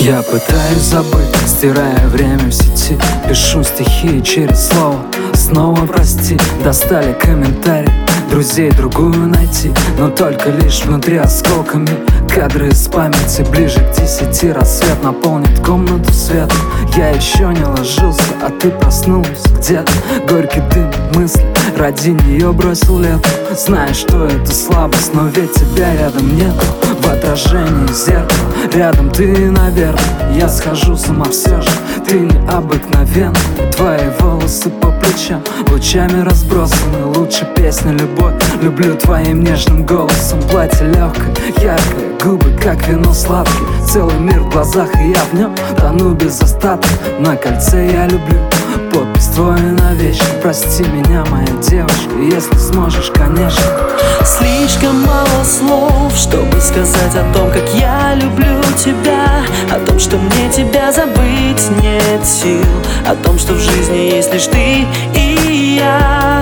Я пытаюсь забыть, стирая время в сети. Пишу стихи через слово, снова прости. Достали комментарии, друзей другую найти, но только лишь внутри осколками. Кадры из памяти, ближе к 10 рассвет наполнит комнату светом. Я еще не ложился, а ты проснулась где-то. Горький дым мысли, ради нее бросил лето. Знаешь, что это слабость, но ведь тебя рядом нет. В отражении зеркала, рядом ты, наверное. Я схожу с ума все же, ты необыкновенна. Твои волосы по плечам лучами разбросаны. Лучше песня «Любовь», люблю твоим нежным голосом. Платье легкое, яркое, губы как вино сладкие. Целый мир в глазах, и я в нем тону без остатка. На кольце я люблю, подпись твою навечно. Прости меня, моя девочка, если сможешь, конечно. Слишком мало слов, чтобы сказать о том, как я люблю тебя. О том, что мне тебя забыть нет сил. О том, что в жизни есть лишь ты и я.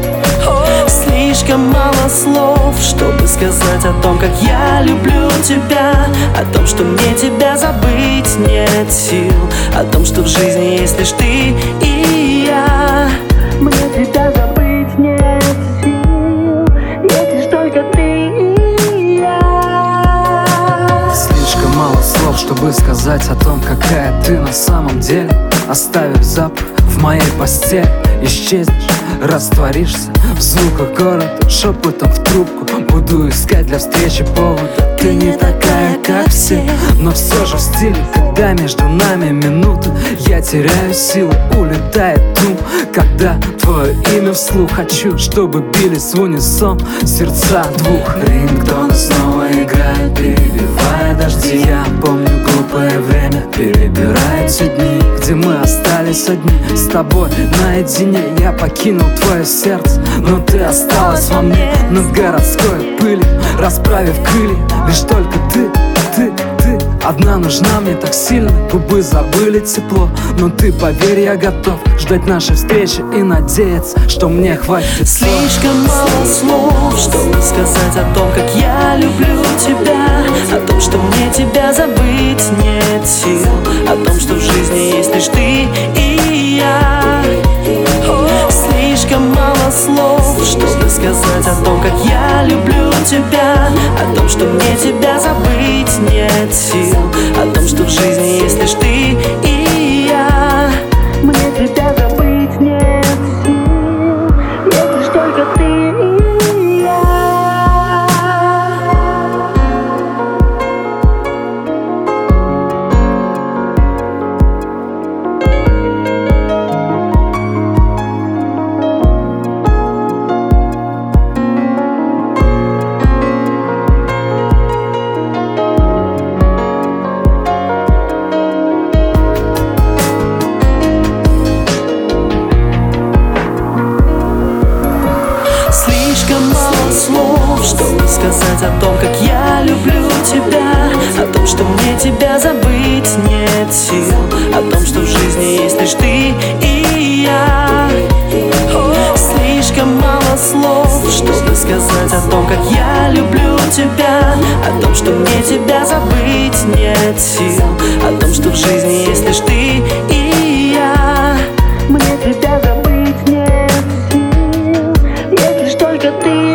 Слишком мало слов, чтобы сказать о том, как я люблю тебя. О том, что мне тебя забыть нет сил. О том, что в жизни есть лишь ты и я. Мне тебя забыть нет сил. Есть лишь только ты и я. Слишком мало слов, чтобы сказать о том, какая ты на самом деле. Оставив запах в моей постели, исчезнешь, растворишься в звуках города. Шепотом в трубку буду искать для встречи повода. Ты не такая, как все, но все же в стиле. Когда между нами минуты, я теряю силы, улетает ум. Когда твое имя вслух, хочу, чтобы бились в унисон сердца двух. Рингтоны снова играют, перебивая дожди. Я помню глупое время, перебирает все дни, где мы остались одни с тобой наедине. Я покинул твое сердце, но ты осталась во мне. Над городской пылью, расправив крылья, лишь только ты одна нужна мне так сильно. Губы забыли тепло, но ты, поверь, я готов ждать нашей встречи и надеяться, что мне хватит слов. Слишком мало слов, чтобы сказать о том, как я люблю тебя. О том, что мне тебя забыть нет сил. О том, что в жизни есть лишь ты и я. Слишком мало слов, чтобы сказать о том, как я люблю тебя. О том, что мне тебя забыть нет сил. О том, что в жизни есть лишь ты и я. Мне тебя забыть нет сил. Есть лишь только ты и я. Слишком мало слов, чтобы сказать о том, как я люблю тебя. О том, что мне тебя забыть нет сил. О том, что в жизни есть лишь ты и я. Слишком мало слов, чтобы сказать о том, как я люблю тебя. О том, что мне тебя забыть нет сил. О том, что в жизни есть лишь ты и я. Мне тебя забыть нет сил. Есть лишь только ты.